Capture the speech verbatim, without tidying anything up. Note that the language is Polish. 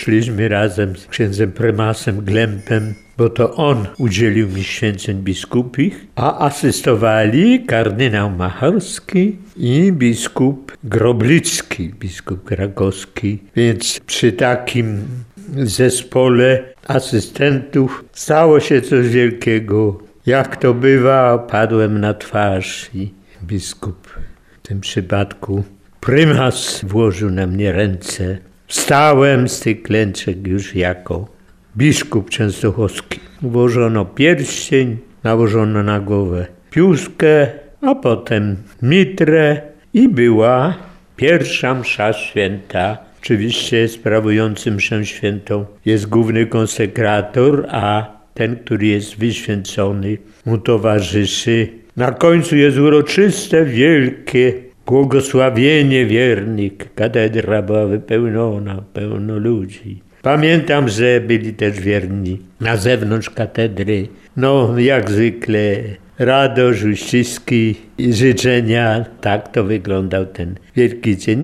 szliśmy razem z księdzem prymasem Glempem, bo to on udzielił mi święceń biskupich, a asystowali kardynał Machalski i biskup Groblicki, biskup krakowski. Więc przy takim zespole asystentów stało się coś wielkiego. Jak to bywa, padłem na twarz i biskup w tym przypadku prymas włożył na mnie ręce. Wstałem z tych klęczek już jako biskup częstochowski. Włożono pierścień, nałożono na głowę piuskę, a potem mitrę i była pierwsza msza święta. Oczywiście sprawującym mszę świętą jest główny konsekrator, a ten, który jest wyświęcony, mu towarzyszy. Na końcu jest uroczyste, wielkie błogosławienie wiernych. Katedra była wypełniona, pełno ludzi. Pamiętam, że byli też wierni na zewnątrz katedry. No, jak zwykle, radość, uściski i życzenia. Tak to wyglądał ten wielki dzień.